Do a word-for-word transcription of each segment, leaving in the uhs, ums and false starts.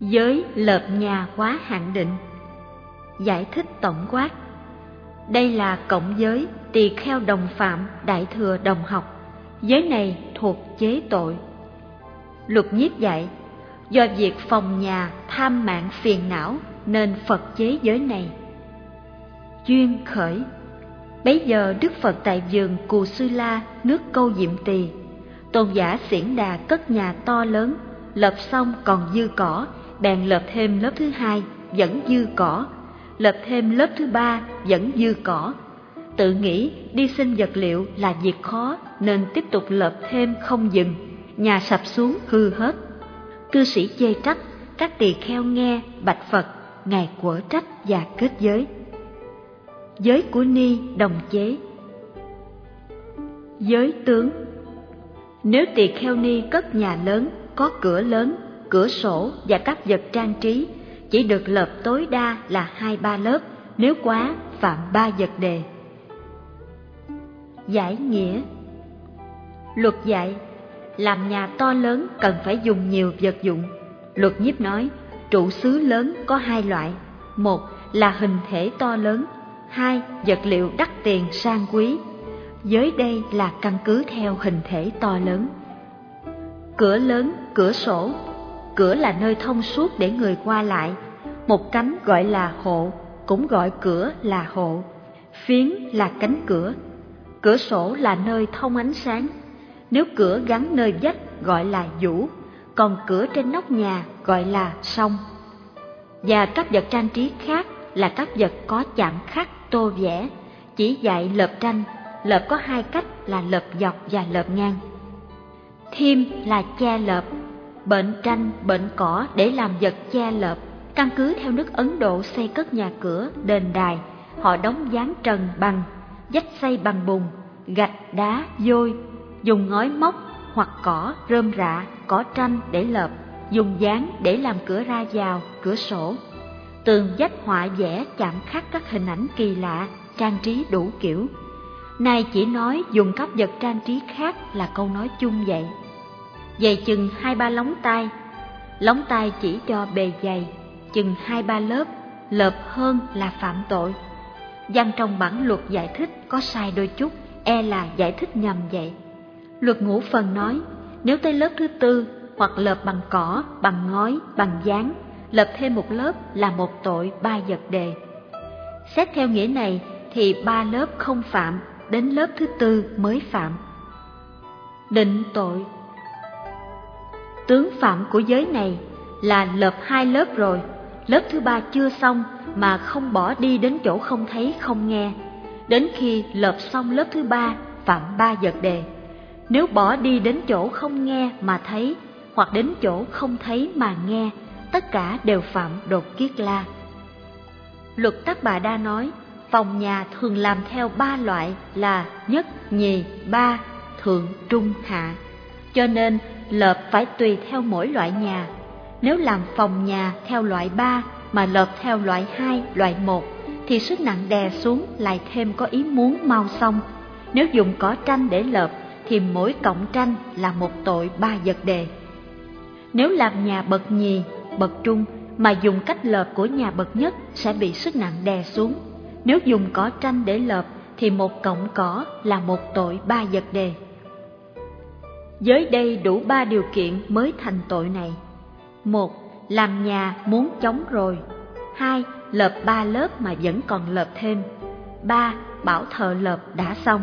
Giới lợp nhà quá hạn định. Giải thích tổng quát. Đây là cộng giới tỳ kheo đồng phạm, đại thừa đồng học. Giới này thuộc chế tội. Luật nhiếp dạy, do việc phòng nhà tham mạng phiền não nên Phật chế giới này. Duyên khởi. Bấy giờ Đức Phật tại vườn Cù Sư La, nước Câu Diệm Tỳ, tôn giả Xiển Đà cất nhà to lớn, lợp xong còn dư cỏ, bèn lợp thêm lớp thứ hai, vẫn dư cỏ, lợp thêm lớp thứ ba, vẫn dư cỏ. Tự nghĩ đi xin vật liệu là việc khó nên tiếp tục lợp thêm không dừng, nhà sập xuống hư hết. Cư sĩ chê trách, các tỳ kheo nghe bạch Phật, ngài quở trách và kết giới. Giới của Ni đồng chế. Giới tướng. Nếu tỳ kheo Ni cất nhà lớn, có cửa lớn, cửa sổ và các vật trang trí, chỉ được lợp tối đa là hai ba lớp, nếu quá phạm ba vật đề. Giải nghĩa. Luật dạy, làm nhà to lớn cần phải dùng nhiều vật dụng. Luật nhiếp nói, trụ xứ lớn có hai loại: một là hình thể to lớn, hai vật liệu đắt tiền sang quý. Giới đây là căn cứ theo hình thể to lớn. Cửa lớn, cửa sổ. Cửa là nơi thông suốt để người qua lại. Một cánh gọi là hộ, cũng gọi cửa là hộ. Phiến là cánh cửa. Cửa sổ là nơi thông ánh sáng. Nếu cửa gắn nơi vách gọi là vũ, còn cửa trên nóc nhà gọi là song. Và các vật trang trí khác là các vật có chạm khắc tô vẽ, chỉ dạy lợp tranh. Lợp có hai cách là lợp dọc và lợp ngang. Thiêm là che lợp, bệnh tranh, bệnh cỏ để làm vật che lợp. Căn cứ theo nước Ấn Độ xây cất nhà cửa, đền đài, họ đóng ván trần bằng, vách xây bằng bùn, gạch, đá, vôi, dùng ngói móc hoặc cỏ, rơm rạ, cỏ tranh để lợp, dùng ván để làm cửa ra vào, cửa sổ. Tường vách họa vẽ chạm khắc các hình ảnh kỳ lạ, trang trí đủ kiểu. Nay chỉ nói dùng các vật trang trí khác là câu nói chung vậy. Dày chừng hai ba lóng tay. Lóng tay chỉ cho bề dày, chừng hai ba lớp, lợp hơn là phạm tội. Văn trong bản luật giải thích có sai đôi chút, e là giải thích nhầm vậy. Luật ngũ phần nói, nếu tới lớp thứ tư, hoặc lợp bằng cỏ, bằng ngói, bằng ván, lợp thêm một lớp là một tội ba vật đề. Xét theo nghĩa này thì ba lớp không phạm, đến lớp thứ tư mới phạm. Định tội. Tướng phạm của giới này là lợp hai lớp rồi, lớp thứ ba chưa xong mà không bỏ đi đến chỗ không thấy không nghe. Đến khi lợp xong lớp thứ ba phạm ba vật đề. Nếu bỏ đi đến chỗ không nghe mà thấy, hoặc đến chỗ không thấy mà nghe, tất cả đều phạm đột kiết la. Luật Tát Bà Đa nói, phòng nhà thường làm theo ba loại là nhất, nhì, ba, thượng, trung, hạ. Cho nên lợp phải tùy theo mỗi loại nhà. Nếu làm phòng nhà theo loại ba mà lợp theo loại hai, loại một, thì sức nặng đè xuống lại thêm có ý muốn mau xong. Nếu dùng cỏ tranh để lợp thì mỗi cọng tranh là một tội ba vật đề. Nếu làm nhà bậc nhì, bậc trung mà dùng cách lợp của nhà bậc nhất sẽ bị sức nặng đè xuống. Nếu dùng cỏ tranh để lợp thì một cọng cỏ là một tội ba vật đề. Giới đây đủ ba điều kiện mới thành tội này. Một, làm nhà muốn chống rồi. Hai, lợp ba lớp mà vẫn còn lợp thêm. Ba, bảo thợ lợp đã xong.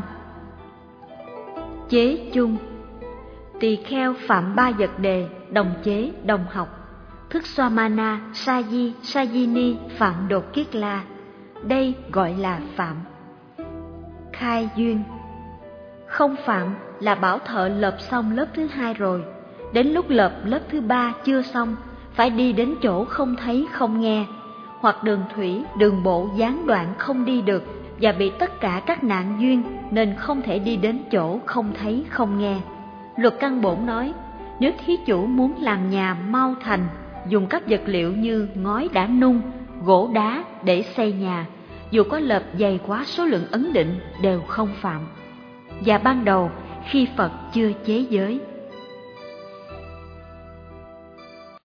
Chế chung. Tỳ kheo phạm ba vật đề, đồng chế, đồng học. Thức Swamana, Saji, Sajini phạm đột kiết la. Đây gọi là phạm. Khai duyên. Không phạm là bảo thợ lợp xong lớp thứ hai rồi, đến lúc lợp lớp thứ ba chưa xong, phải đi đến chỗ không thấy không nghe, hoặc đường thủy, đường bộ gián đoạn không đi được và bị tất cả các nạn duyên nên không thể đi đến chỗ không thấy không nghe. Luật Căn Bổn nói, nếu thí chủ muốn làm nhà mau thành, dùng các vật liệu như ngói đã nung, gỗ đá để xây nhà, dù có lợp dày quá số lượng ấn định đều không phạm. Và ban đầu khi Phật chưa chế giới.